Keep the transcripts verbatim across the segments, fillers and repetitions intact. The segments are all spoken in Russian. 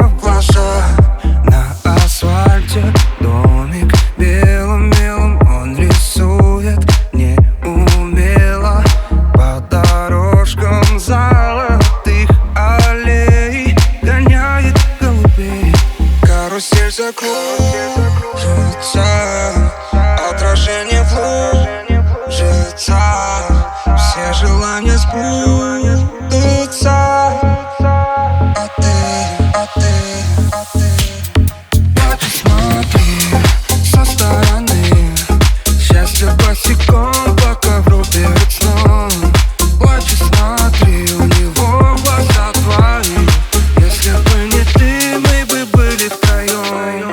в глаза. На асфальте домик белым-белым он рисует неумело по дорожкам золотых аллей. Гоняет голубей, карусель закружится, отражение в лужица, все желания сбудутся. А ты, а ты, а ты плачь, смотри со стороны. Счастье босиком по ковру перед сном. Плачь, смотри, у него глаза твои. Если бы не ты, мы бы были втроем.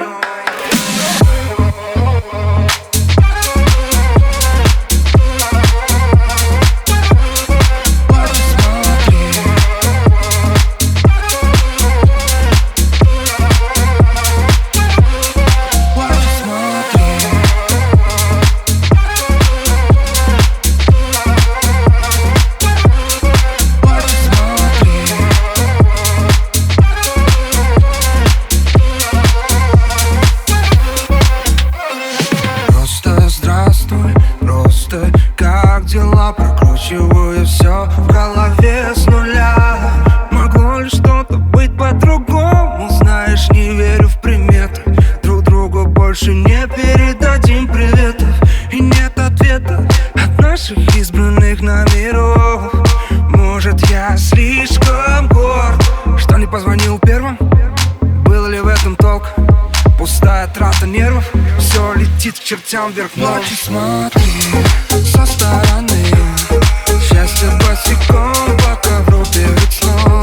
Просто как дела, прокручиваю все в голове с нуля. Могло ли что-то быть по-другому? Знаешь, не верю в приметы. Друг другу больше не передадим приветов. И нет ответа от наших избранных номеров. Может, я слишком горд, что не позвонил первым? Был ли в этом толк? Пустая трата нервов, все летит к чертям вверх. Ночи смотри со стороны. Счастье босиком по ковру перед сном.